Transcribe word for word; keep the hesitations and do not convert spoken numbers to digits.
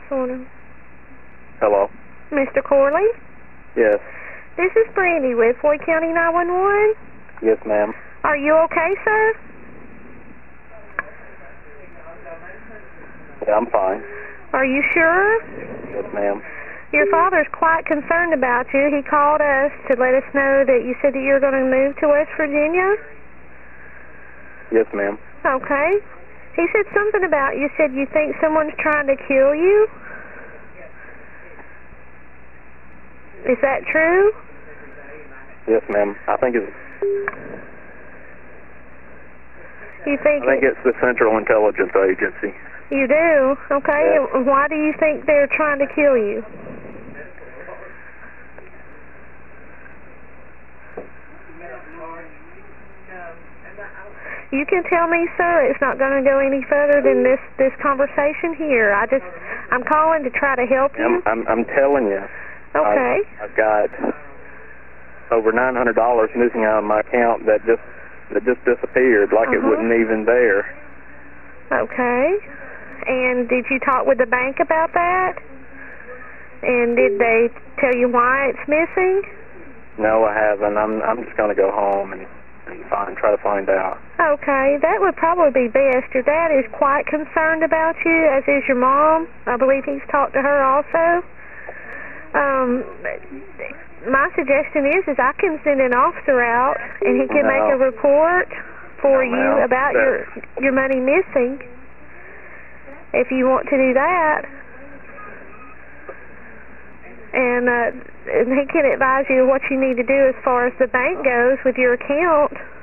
morning. Hello? Mister Corley? Yes. This is Brandy with Floyd County nine one one. Yes, ma'am. Are you okay, sir? Yeah, I'm fine. Are you sure? Yes, ma'am. Your father's quite concerned about you. He called us to let us know that you said that you were going to move to West Virginia. Yes, ma'am. Okay. He said something about, you said you think someone's trying to kill you. Is that true? Yes, ma'am. I think it's. You think? I think it's the Central Intelligence Agency. You do? Okay. Yes. And why do you think they're trying to kill you? You can tell me, sir. It's not going to go any further than this this conversation here. I just, I'm calling to try to help you. I'm I'm, I'm telling you. Okay. I've, I've got over nine hundred dollars missing out of my account that just that just disappeared, like Uh-huh. it wasn't even there. Okay. And did you talk with the bank about that? And did they tell you why it's missing? No, I haven't. I'm I'm just going to go home and, and find try to find out. Okay, that would probably be best. Your dad is quite concerned about you, as is your mom. I believe he's talked to her also. Um, my suggestion is, is I can send an officer out, and he can No. make a report for No, you ma'am. about your your money missing. If you want to do that, and uh, and he can advise you what you need to do as far as the bank goes with your account.